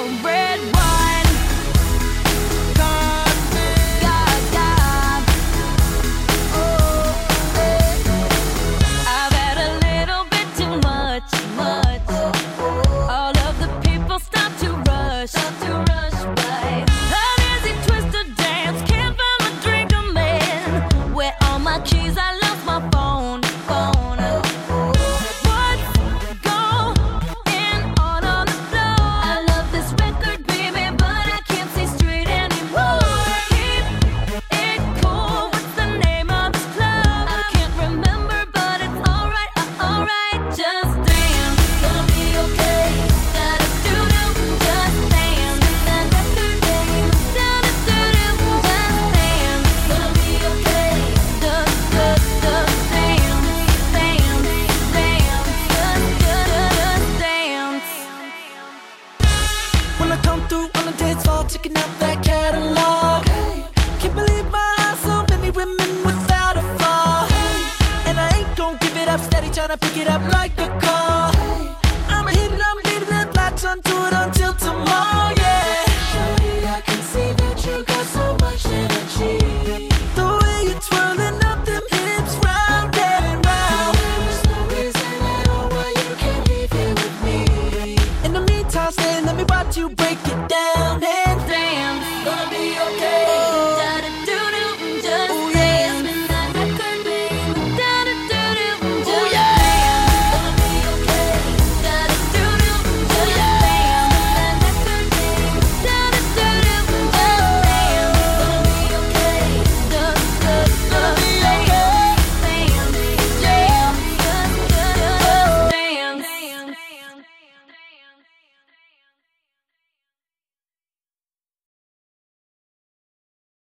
red wine. God, God. Oh, I've had a little bit too much. All of the people start to rush by. An easy twisted dance, can't find my drink, I'm in. Where all my keys, I lost my phone. What's going on the floor? I love this record, baby, but I can't see straight anymore. Keep it cool, what's the name of this club? I can't remember, but it's alright, alright. Just dance, gonna be okay. Da-da-doo-doo, just dance. Da-da-doo-doo, da-da-doo-doo, just dance. Gonna be okay. Just dance, dance. When I come through on the dance floor, checking out that catalog. Can't believe my eyes, so many women without a flaw. And I ain't gon' give it up, steady tryna pick it up.